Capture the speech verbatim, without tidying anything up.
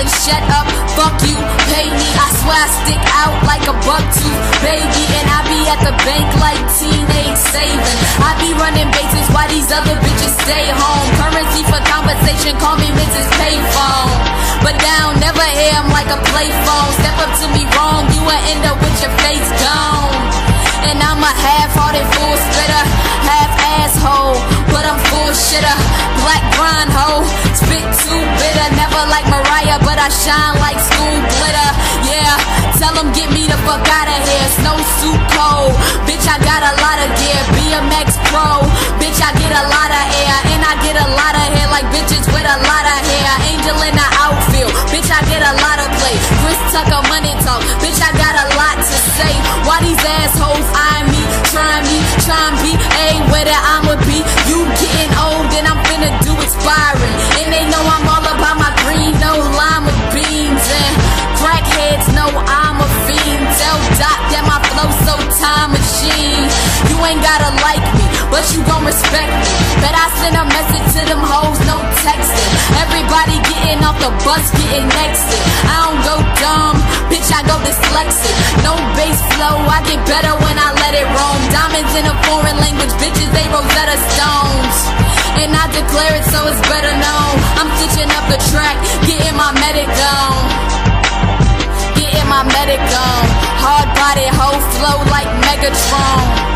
shut up, fuck you, pay me. I swear I stick out like a buck tooth, baby. And I be at the bank like teenage saving. I be running bases while these other bitches stay home. Currency for conversation, call me Missus Payphone. But down, never hear him like a play phone. Step up to me wrong, you will end up with your face gone. And I'm a half-hearted fool spitter, half asshole, but I'm full shitter. Black grind hoe, spit too bitter. Never like Mariah, but I shine like school glitter. Yeah, tell them get me the fuck out of here. Snow suit cold, bitch I got a lot of gear. B M X Pro, bitch I get a lot of air. And I get a lot of hair like bitches with a lot of hair. Angel in the outfield, bitch I get a lot of play. Chris Tucker money talk, bitch I got a lot to say. Why these assholes eye me, try me, try and be a where that I'ma be. You getting old and I'm finna do expiring. And they know I'm all about my green, no lima beans. And crackheads know I'm a fiend. Tell Doc that my flow so time machine. You ain't gotta like me, but you gon' respect me. Bet I send a message to them hoes, no texting. Everybody getting off the bus, getting nexted. I don't go dumb, bitch I go dyslexic. No bass flow, I get better when I let it roam. Diamonds in a foreign language, bitches they Rosetta Stones. And I declare it so it's better known. I'm stitching up the track, getting my medic on. Getting my medic on. Hard body, whole flow like Megatron.